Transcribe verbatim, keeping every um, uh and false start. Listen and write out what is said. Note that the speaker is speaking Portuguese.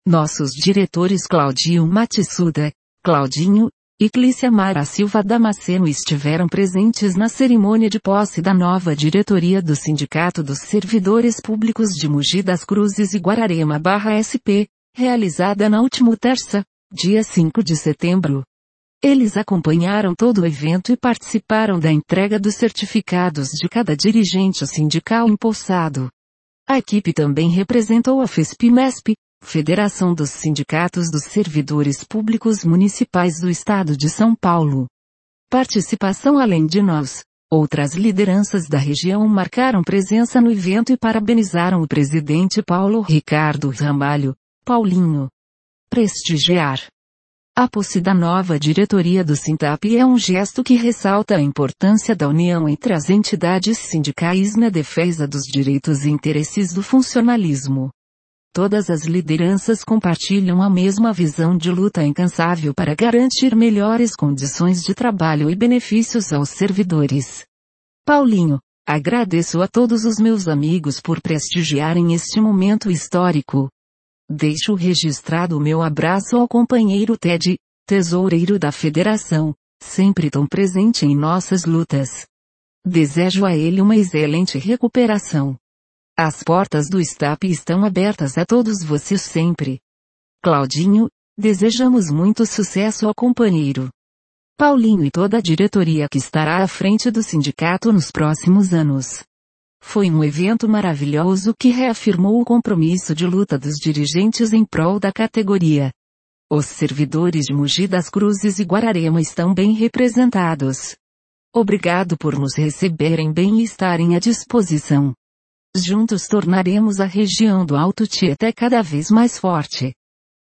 Nossos diretores Claudio Matsuda, Claudinho, e Clícia Mara Silva Damasceno estiveram presentes na cerimônia de posse da nova diretoria do Sindicato dos Servidores Públicos de Mogi das Cruzes e Guararema-S P, realizada na última terça, dia cinco de setembro. Eles acompanharam todo o evento e participaram da entrega dos certificados de cada dirigente sindical empossado. A equipe também representou a FESP-MESP, Federação dos Sindicatos dos Servidores Públicos Municipais do Estado de São Paulo. Participação além de nós, outras lideranças da região marcaram presença no evento e parabenizaram o presidente Paulo Ricardo Ramalho, Paulinho. Prestigiar a posse da nova diretoria do Sintap é um gesto que ressalta a importância da união entre as entidades sindicais na defesa dos direitos e interesses do funcionalismo. Todas as lideranças compartilham a mesma visão de luta incansável para garantir melhores condições de trabalho e benefícios aos servidores. Paulinho, agradeço a todos os meus amigos por prestigiarem este momento histórico. Deixo registrado o meu abraço ao companheiro Ted, tesoureiro da federação, sempre tão presente em nossas lutas. Desejo a ele uma excelente recuperação. As portas do Stap estão abertas a todos vocês sempre. Claudinho, desejamos muito sucesso ao companheiro Paulinho e toda a diretoria que estará à frente do sindicato nos próximos anos. Foi um evento maravilhoso que reafirmou o compromisso de luta dos dirigentes em prol da categoria. Os servidores de Mogi das Cruzes e Guararema estão bem representados. Obrigado por nos receberem bem e estarem à disposição. Juntos tornaremos a região do Alto Tietê cada vez mais forte.